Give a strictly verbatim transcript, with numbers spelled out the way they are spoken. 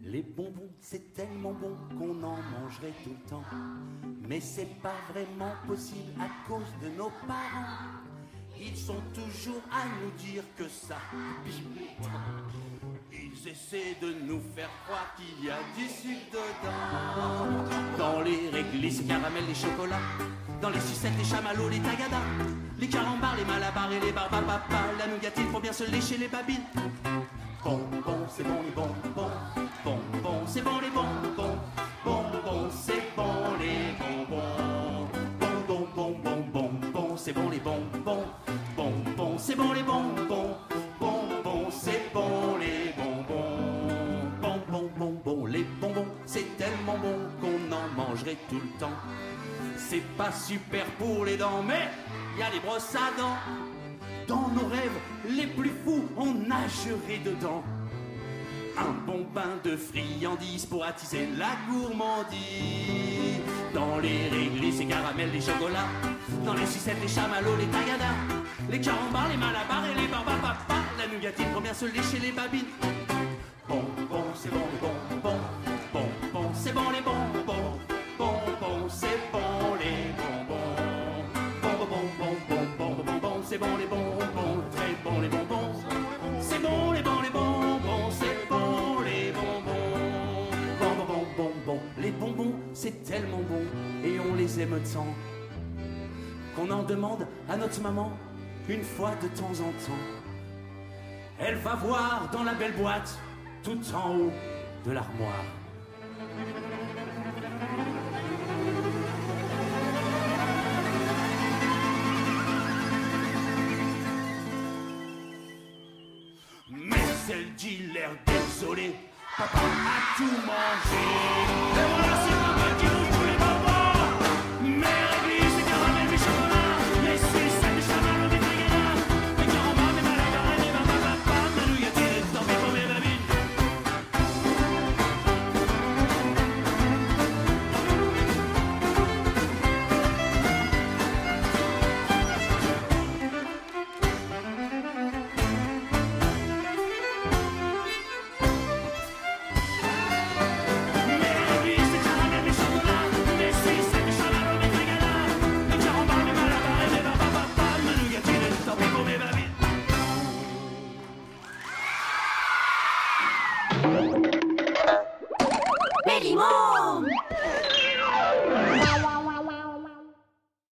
Les bonbons, c'est tellement bon qu'on en mangerait tout le temps. Mais c'est pas vraiment possible à cause de nos parents. Ils sont toujours à nous dire que ça pique. Ils essaient de nous faire croire qu'il y a du sucre dedans. Dans les réglisses, les caramels, les chocolats. Dans les sucettes, les chamallows, les tagadas. Les carambars, les malabars et les barbapapas. La nougatine pour bien se lécher les babines. Bonbons, c'est bon les bonbons. Bonbons, c'est bon les bonbons. Bonbons, c'est bon les bonbons. Bonbons, bonbons, bonbons, c'est bon les bonbons. Bonbons, c'est bon les bonbons. Bonbons, c'est bon les bonbons. Bonbons, bonbons, les bonbons, c'est tellement bon qu'on en mangerait tout le temps. C'est pas super pour les dents, mais y a les brosses à dents. Dans nos rêves les plus fous, on nagerait dedans. Un bon bain de friandises pour attiser la gourmandise. Dans les réglisses, les caramels, les chocolats. Dans les sucettes, les chamallows, les tagadas. Les carambars, les malabars et les barbapapas. La nougatine pour bien se lécher les babines. Bonbons, c'est bon les bonbons. Bonbons, c'est bon les bonbons. Bonbons, c'est bon les bonbons. Bonbons, bonbons, bonbons, bonbons, c'est bon les bonbons. Très bon les bonbons. C'est bon les bons les bonbons. C'est bon les bonbons. Bonbons, bonbons, bonbons. Les bonbons, c'est tellement bon et on les aime tant qu'on en demande à notre maman une fois de temps en temps. Elle va voir dans la belle boîte tout en haut de l'armoire. Mais elle dit l'air désolé, papa a tout mangé. Et voilà,